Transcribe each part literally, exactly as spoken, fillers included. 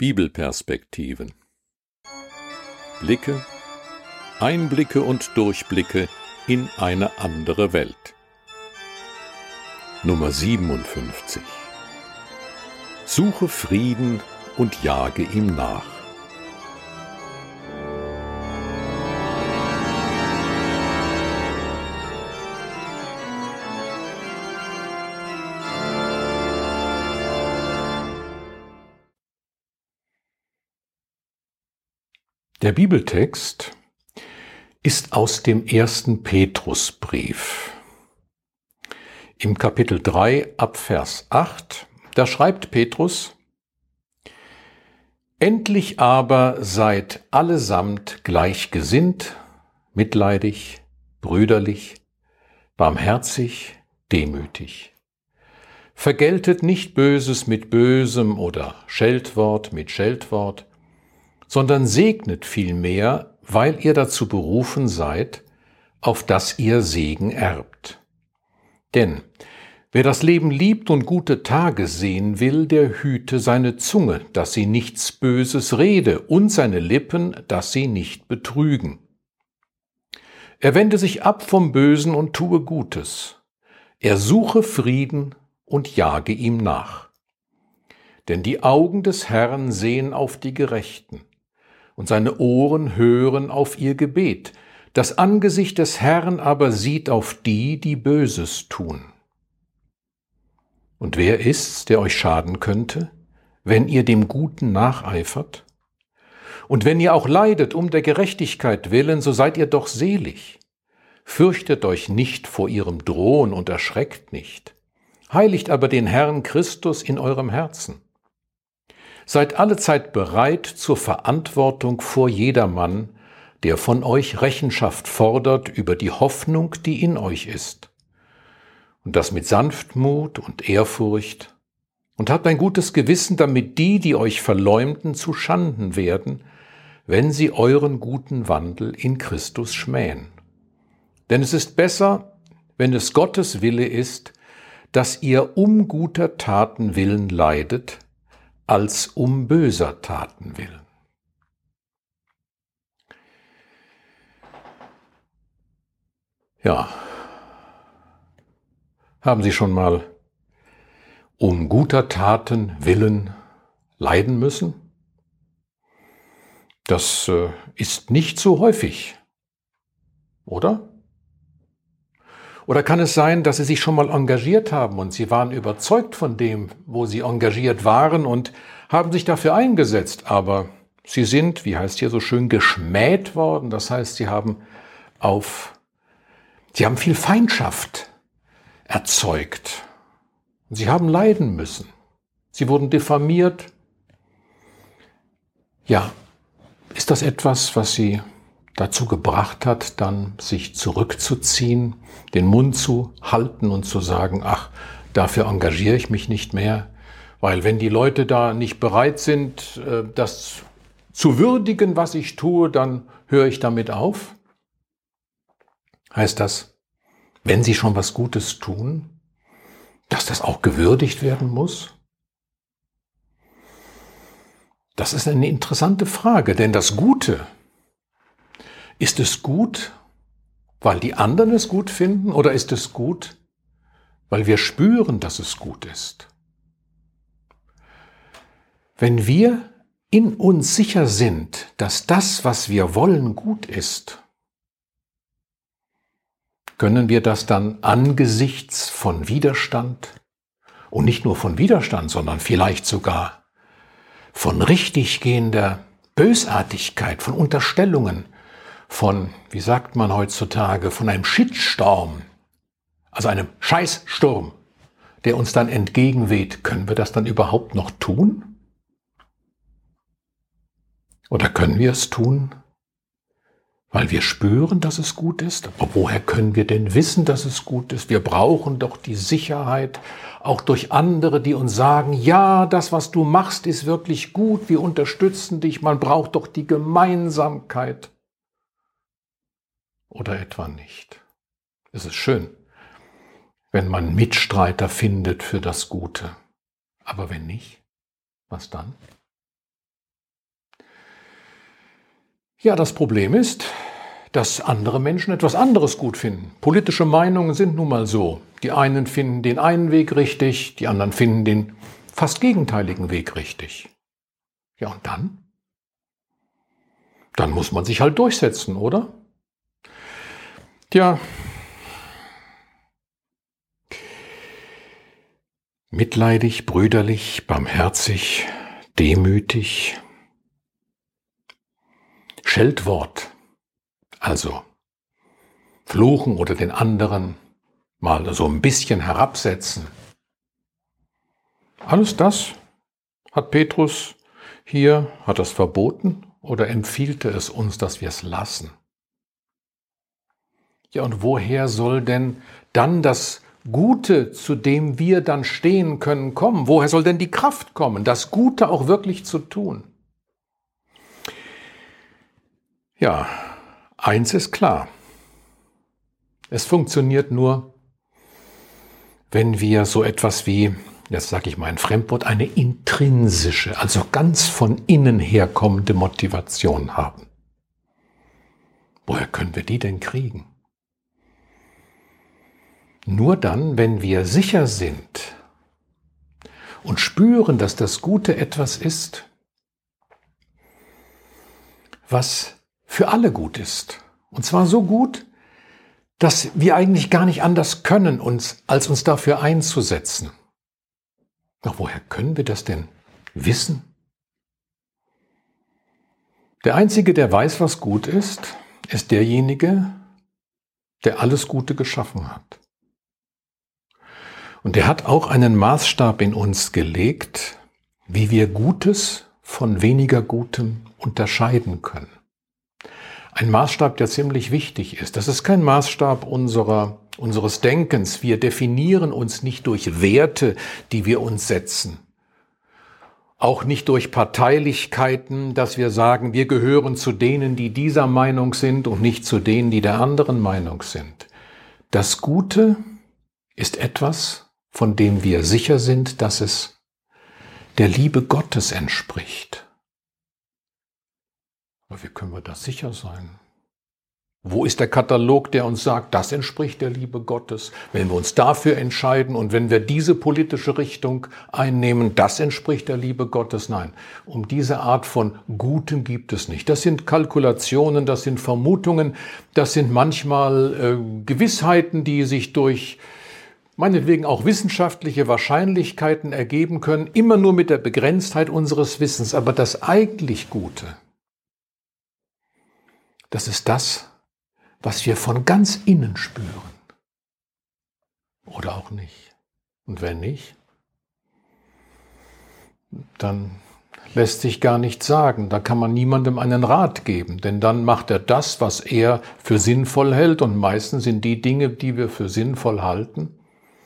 Bibelperspektiven. Blicke, Einblicke und Durchblicke in eine andere Welt. Nummer siebenundfünfzig. Suche Frieden und jage ihm nach. Der Bibeltext ist aus dem ersten Petrusbrief. Im Kapitel drei ab Vers acht, da schreibt Petrus: Endlich aber seid allesamt gleichgesinnt, mitleidig, brüderlich, barmherzig, demütig. Vergeltet nicht Böses mit Bösem oder Scheltwort mit Scheltwort, sondern segnet vielmehr, weil ihr dazu berufen seid, auf dass ihr Segen erbt. Denn wer das Leben liebt und gute Tage sehen will, der hüte seine Zunge, dass sie nichts Böses rede, und seine Lippen, dass sie nicht betrügen. Er wende sich ab vom Bösen und tue Gutes. Er suche Frieden und jage ihm nach. Denn die Augen des Herrn sehen auf die Gerechten, und seine Ohren hören auf ihr Gebet. Das Angesicht des Herrn aber sieht auf die, die Böses tun. Und wer ist's, der euch schaden könnte, wenn ihr dem Guten nacheifert? Und wenn ihr auch leidet um der Gerechtigkeit willen, so seid ihr doch selig. Fürchtet euch nicht vor ihrem Drohen und erschreckt nicht. Heiligt aber den Herrn Christus in eurem Herzen. Seid allezeit bereit zur Verantwortung vor jedermann, der von euch Rechenschaft fordert über die Hoffnung, die in euch ist. Und das mit Sanftmut und Ehrfurcht. Und habt ein gutes Gewissen, damit die, die euch verleumden, zu Schanden werden, wenn sie euren guten Wandel in Christus schmähen. Denn es ist besser, wenn es Gottes Wille ist, dass ihr um guter Taten willen leidet, als um böser Taten willen. Ja, haben Sie schon mal um guter Taten willen leiden müssen? Das äh, ist nicht so häufig, oder? Oder kann es sein, dass Sie sich schon mal engagiert haben und Sie waren überzeugt von dem, wo Sie engagiert waren und haben sich dafür eingesetzt, aber Sie sind, wie heißt hier so schön, geschmäht worden. Das heißt, Sie haben auf, Sie haben viel Feindschaft erzeugt. Sie haben leiden müssen. Sie wurden diffamiert. Ja, ist das etwas, was Sie dazu gebracht hat, dann sich zurückzuziehen, den Mund zu halten und zu sagen, ach, dafür engagiere ich mich nicht mehr, weil wenn die Leute da nicht bereit sind, das zu würdigen, was ich tue, dann höre ich damit auf? Heißt das, wenn Sie schon was Gutes tun, dass das auch gewürdigt werden muss? Das ist eine interessante Frage, denn das Gute, ist es gut, weil die anderen es gut finden, oder ist es gut, weil wir spüren, dass es gut ist? Wenn wir in uns sicher sind, dass das, was wir wollen, gut ist, können wir das dann angesichts von Widerstand, und nicht nur von Widerstand, sondern vielleicht sogar von richtiggehender Bösartigkeit, von Unterstellungen, von, wie sagt man heutzutage, von einem Shitstorm, also einem Scheißsturm, der uns dann entgegenweht, können wir das dann überhaupt noch tun? Oder können wir es tun, weil wir spüren, dass es gut ist? Aber woher können wir denn wissen, dass es gut ist? Wir brauchen doch die Sicherheit, auch durch andere, die uns sagen, ja, das, was du machst, ist wirklich gut, wir unterstützen dich, man braucht doch die Gemeinsamkeit. Oder etwa nicht? Es ist schön, wenn man Mitstreiter findet für das Gute. Aber wenn nicht, was dann? Ja, das Problem ist, dass andere Menschen etwas anderes gut finden. Politische Meinungen sind nun mal so. Die einen finden den einen Weg richtig, die anderen finden den fast gegenteiligen Weg richtig. Ja, und dann? Dann muss man sich halt durchsetzen, oder? Tja, mitleidig, brüderlich, barmherzig, demütig. Scheltwort, also fluchen oder den anderen mal so ein bisschen herabsetzen. Alles das hat Petrus hier, hat das verboten oder empfielte es uns, dass wir es lassen? Ja, und woher soll denn dann das Gute, zu dem wir dann stehen können, kommen? Woher soll denn die Kraft kommen, das Gute auch wirklich zu tun? Ja, eins ist klar. Es funktioniert nur, wenn wir so etwas wie, jetzt sage ich mal ein Fremdwort, eine intrinsische, also ganz von innen herkommende Motivation haben. Woher können wir die denn kriegen? Nur dann, wenn wir sicher sind und spüren, dass das Gute etwas ist, was für alle gut ist. Und zwar so gut, dass wir eigentlich gar nicht anders können, uns, als uns dafür einzusetzen. Doch woher können wir das denn wissen? Der Einzige, der weiß, was gut ist, ist derjenige, der alles Gute geschaffen hat. Und er hat auch einen Maßstab in uns gelegt, wie wir Gutes von weniger Gutem unterscheiden können. Ein Maßstab, der ziemlich wichtig ist. Das ist kein Maßstab unserer, unseres Denkens. Wir definieren uns nicht durch Werte, die wir uns setzen. Auch nicht durch Parteilichkeiten, dass wir sagen, wir gehören zu denen, die dieser Meinung sind und nicht zu denen, die der anderen Meinung sind. Das Gute ist etwas, von dem wir sicher sind, dass es der Liebe Gottes entspricht. Aber wie können wir da sicher sein? Wo ist der Katalog, der uns sagt, das entspricht der Liebe Gottes? Wenn wir uns dafür entscheiden und wenn wir diese politische Richtung einnehmen, das entspricht der Liebe Gottes? Nein, um diese Art von Gutem gibt es nicht. Das sind Kalkulationen, das sind Vermutungen, das sind manchmal äh, Gewissheiten, die sich durch meinetwegen auch wissenschaftliche Wahrscheinlichkeiten ergeben können, immer nur mit der Begrenztheit unseres Wissens. Aber das eigentlich Gute, das ist das, was wir von ganz innen spüren. Oder auch nicht. Und wenn nicht, dann lässt sich gar nichts sagen. Da kann man niemandem einen Rat geben, denn dann macht er das, was er für sinnvoll hält. Und meistens sind die Dinge, die wir für sinnvoll halten,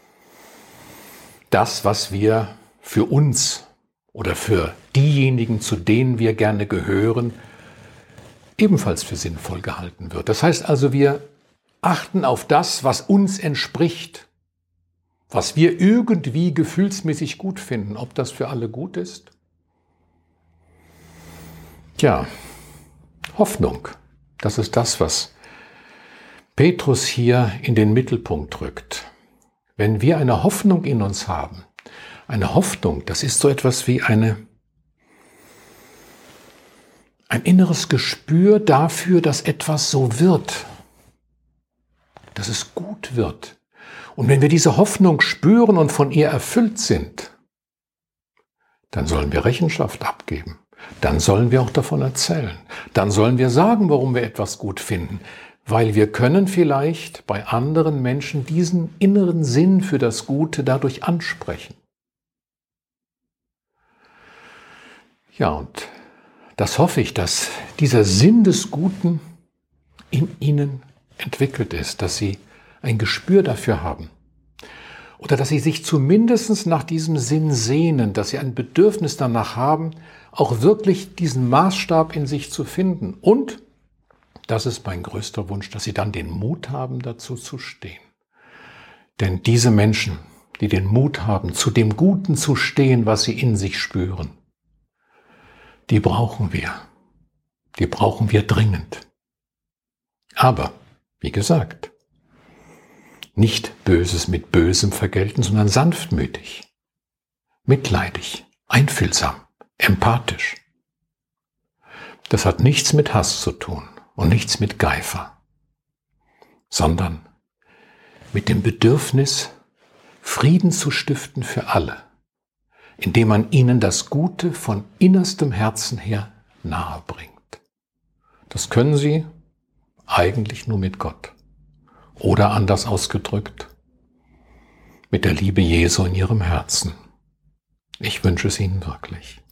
das, was wir für uns oder für diejenigen, zu denen wir gerne gehören, ebenfalls für sinnvoll gehalten wird. Das heißt also, wir achten auf das, was uns entspricht, was wir irgendwie gefühlsmäßig gut finden. Ob das für alle gut ist? Tja, Hoffnung, das ist das, was Petrus hier in den Mittelpunkt rückt. Wenn wir eine Hoffnung in uns haben, eine Hoffnung, das ist so etwas wie eine Ein inneres Gespür dafür, dass etwas so wird, dass es gut wird. Und wenn wir diese Hoffnung spüren und von ihr erfüllt sind, dann sollen wir Rechenschaft abgeben. Dann sollen wir auch davon erzählen. Dann sollen wir sagen, warum wir etwas gut finden. Weil wir können vielleicht bei anderen Menschen diesen inneren Sinn für das Gute dadurch ansprechen. Ja, und das hoffe ich, dass dieser Sinn des Guten in ihnen entwickelt ist, dass sie ein Gespür dafür haben. Oder dass sie sich zumindest nach diesem Sinn sehnen, dass sie ein Bedürfnis danach haben, auch wirklich diesen Maßstab in sich zu finden. Und, das ist mein größter Wunsch, dass sie dann den Mut haben, dazu zu stehen. Denn diese Menschen, die den Mut haben, zu dem Guten zu stehen, was sie in sich spüren, die brauchen wir. Die brauchen wir dringend. Aber, wie gesagt, nicht Böses mit Bösem vergelten, sondern sanftmütig, mitleidig, einfühlsam, empathisch. Das hat nichts mit Hass zu tun und nichts mit Geifer, sondern mit dem Bedürfnis, Frieden zu stiften für alle, indem man ihnen das Gute von innerstem Herzen her nahe bringt. Das können sie eigentlich nur mit Gott. Oder anders ausgedrückt, mit der Liebe Jesu in ihrem Herzen. Ich wünsche es Ihnen wirklich.